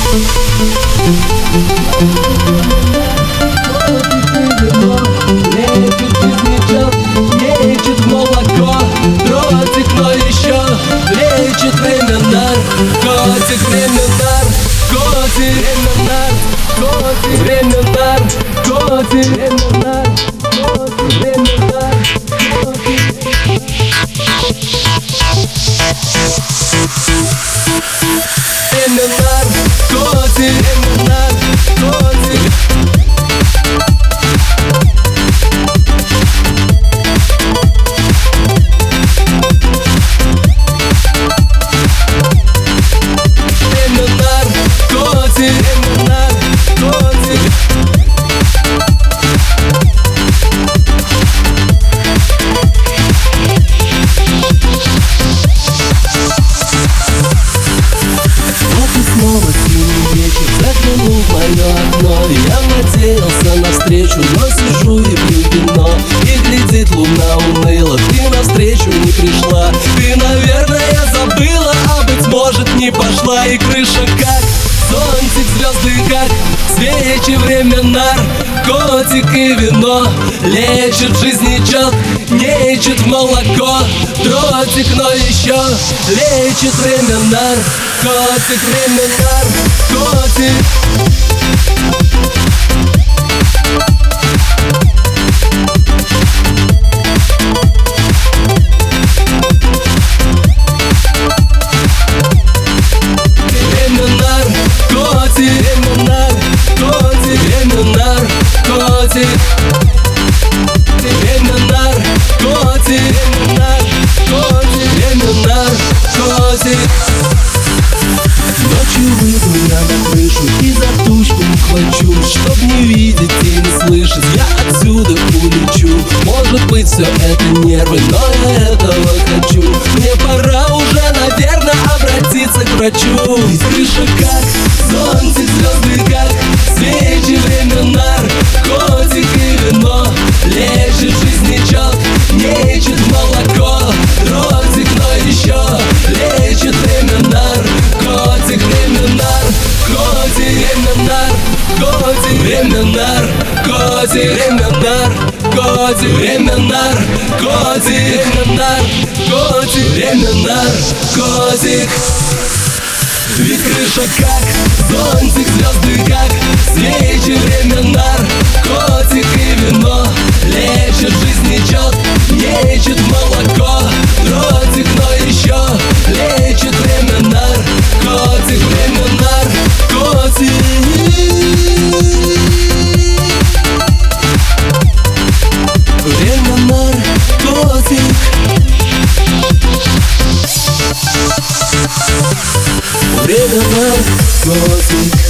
Лечит жизничок, лечит молоко. Дротик, но еще лечит время нар. Котик, время нар, котик, время нар, котик, время нар, котик, время нар, котик, время нар, котик. Время нар, котик, время нар, котик. Заглянул в мое окно, я надеялся навстречу, но сижу и пью вино. И глядит луна уныло, ты навстречу не пришла. Ты, наверное, забыла, а быть может не пошла. И крыша как зонтик, звезды как свечи, время нар. Котик и вино лечит жизничок, лечит молоко. Дротик, но еще лечит время нар. Котик, время нар, котик. Время нар, котик, время нар, котик, время нар, котик. Время нар, котик, время нар, котик, время нар, котик. Ночью выйду я на крышу и за тучку ухвачусь, чтоб не видеть и не слышать, я отсюда улечу. Может быть, все это нервы, но я этого хочу. Мне пора уже, наверное, обратиться к врачу. Ведь крыша как зонтик, звезды как свечи, время нар. Котик и вино лечит жизничок, лечит молоко. Дротик, но еще лечит время нар. Котик, время нар, котик, время нар, котик, время нар, котик, время нар, котик, время нар, котик, время нар, котик, время нар, котик. Ведь крыша как зонтик, звезды как свечи, время нар. Котик и вино лечит жизничок, лечит молоко. Дротик, но еще лечит время нар. Котик, время нар, котик. Время нар, котик. Время нар, котик.